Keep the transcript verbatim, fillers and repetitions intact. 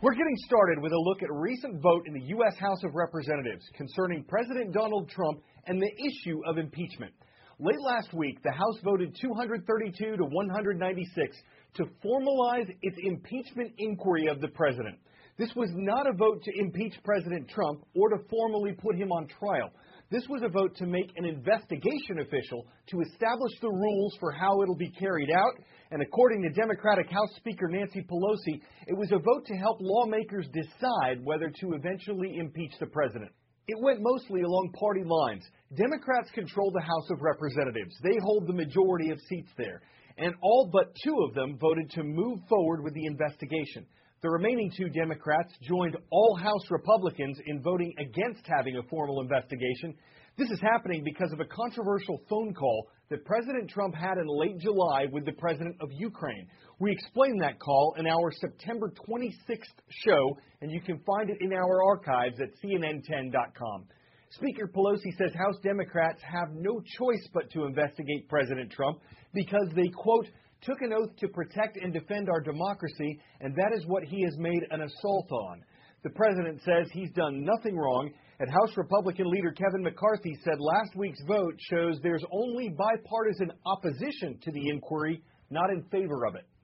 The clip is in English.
We're getting started with a look at a recent vote in the U S House of Representatives concerning President Donald Trump and the issue of impeachment. Late last week, the House voted two hundred thirty-two to one hundred ninety-six to formalize its impeachment inquiry of the president. This was not a vote to impeach President Trump or to formally put him on trial. This was a vote to make an investigation official to establish the rules for how it'll be carried out. And according to Democratic House Speaker Nancy Pelosi, it was a vote to help lawmakers decide whether to eventually impeach the president. It went mostly along party lines. Democrats control the House of Representatives. They hold the majority of seats there. And all but two of them voted to move forward with the investigation. The remaining two Democrats joined all House Republicans in voting against having a formal investigation. This is happening because of a controversial phone call that President Trump had in late July with the president of Ukraine. We explained that call in our September twenty-sixth show, and you can find it in our archives at C N N ten dot com. Speaker Pelosi says House Democrats have no choice but to investigate President Trump because they, quote, took an oath to protect and defend our democracy, and that is what he has made an assault on. The president says he's done nothing wrong, and House Republican leader Kevin McCarthy said last week's vote shows there's only bipartisan opposition to the inquiry, not in favor of it.